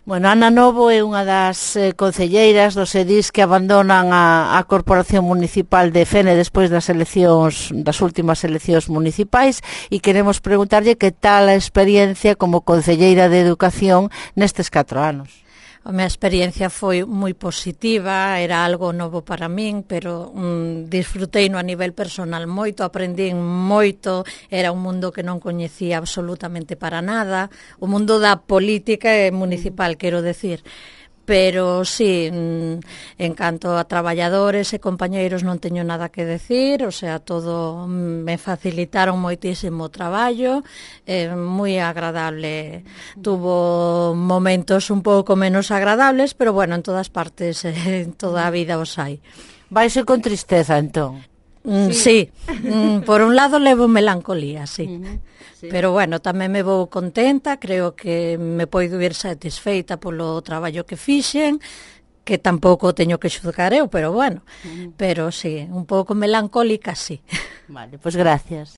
Bueno, Ana Novo é unha das concelleiras dos edís que abandonan a Corporación Municipal de Fene despois das últimas eleccións municipais, e queremos preguntarlle que tal a experiencia como concelleira de Educación nestes 4 anos. A minha experiencia foi moi positiva, era algo novo para min, pero disfruteino a nivel personal moito, aprendín moito, era un mundo que non coñecía absolutamente para nada, o mundo da política municipal, quero decir. Pero sí, en canto a traballadores e compañeiros non teño nada que decir, o sea, todo me facilitaron moitísimo o traballo, moi agradable. Tuvo momentos un pouco menos agradables, pero bueno, en todas partes, en toda a vida os hai. Vaise con tristeza, entón? Sí, por un lado levo melancolía, sí. Sí. Pero bueno, tamén me vou contenta, creo que me poido ir satisfeita polo traballo que fixen, que tampouco teño que xudgar eu, pero bueno, pero sí, un pouco melancólica, sí. Vale, pois gracias.